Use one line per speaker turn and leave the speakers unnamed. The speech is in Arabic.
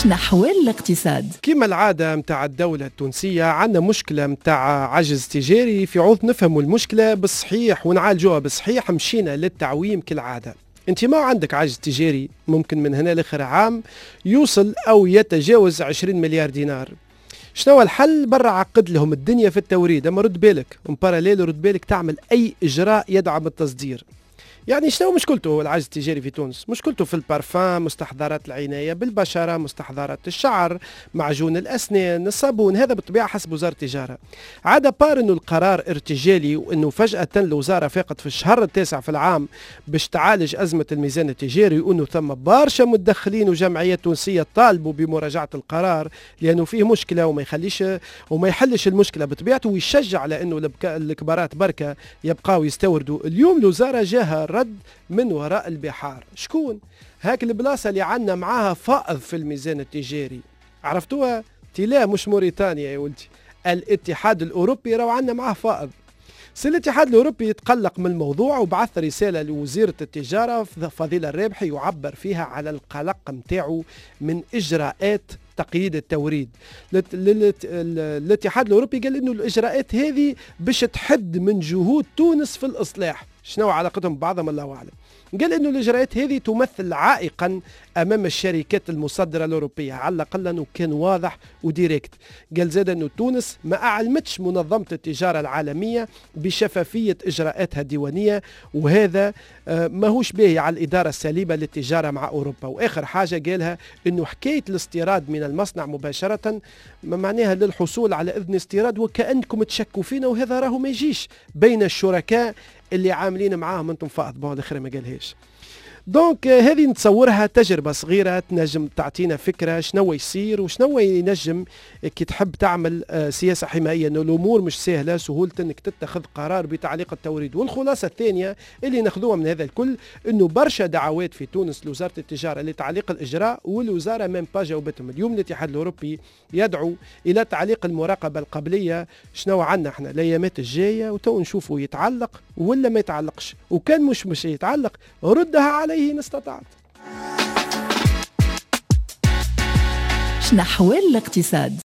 نحو الاقتصاد.
كما العادة متاع الدولة التونسية عندنا مشكلة متاع عجز تجاري. في عوض نفهموا المشكلة بالصحيح ونعالجوها بالصحيح مشينا للتعويم كالعادة. انت ما عندك عجز تجاري ممكن من هنا لاخر عام يوصل او يتجاوز 20 مليار دينار. شنو الحل؟ برا عقد لهم الدنيا في التوريد، اما رد بالك مباراليل رد بالك تعمل اي اجراء يدعم التصدير. يعني شنو مشكلته العجز التجاري في تونس؟ مشكلته في البارفان، مستحضرات العناية بالبشرة، مستحضرات الشعر، معجون الأسنان، الصابون. هذا بالطبيعة حسب وزارة التجارة. عادة بار انه القرار ارتجالي وانه فجأة الوزارة فاقت في الشهر التاسع في العام باش تعالج أزمة الميزان التجاري، وانه ثم برشا متدخلين وجمعيات تونسية طالبوا بمراجعة القرار لأنه فيه مشكلة وما يحلش المشكلة بطبيعته، ويشجع على انه الكبارات بركة يبقاو يستوردوا. اليوم الوزارة جاها رد من وراء البحار. شكون؟ هاك البلاصة اللي عنا معاها فائض في الميزان التجاري، عرفتوها؟ لا مش موريتانيا يا ولدي، الاتحاد الأوروبي راهو عنا معاه فائض. الاتحاد الأوروبي يتقلق من الموضوع وبعث رسالة لوزيرة التجارة فضيلة الرابحي يعبر فيها على القلق متاعه من إجراءات تقييد التوريد. الاتحاد الأوروبي قال إنه الإجراءات هذه باش تحد من جهود تونس في الإصلاح. شنو علاقتهم ببعضهم الله أعلم. قال إنه الإجراءات هذه تمثل عائقا أمام الشركات المصدرة الأوروبية، على الأقل أنه كان واضح وديريكت. قال زاد أنه تونس ما أعلمتش منظمة التجارة العالمية بشفافية إجراءاتها الديوانية، وهذا ماهوش باهي على الإدارة السليمة للتجارة مع أوروبا. وآخر حاجة قالها أنه حكاية الاستيراد من المصنع مباشرة معناها للحصول على إذن استيراد وكأنكم تشكوا فينا، وهذا راهو ما يجيش بين الشركاء اللي عاملين معاهم انتم فائض. بون الاخر ما قالهاش. دونك هذه نتصورها تجربة صغيرة تنجم تعطينا فكرة شنو يصير وشنو ينجم كي تحب تعمل سياسة حمائية، انه الامور مش سهلة سهولة انك تتخذ قرار بتعليق التوريد. والخلاصة الثانية اللي ناخذوها من هذا الكل انه برشا دعوات في تونس لوزارة التجارة لتعليق الاجراء، والوزارة ميم با جاوبتهم. اليوم الاتحاد الاوروبي يدعو الى تعليق المراقبة القبلية. شنو عندنا احنا الايامات الجاية وتو نشوفوا يتعلق ولا ما يتعلقش، وكان مش يتعلق ردها عليه إن استطعت.
نحو الاقتصاد.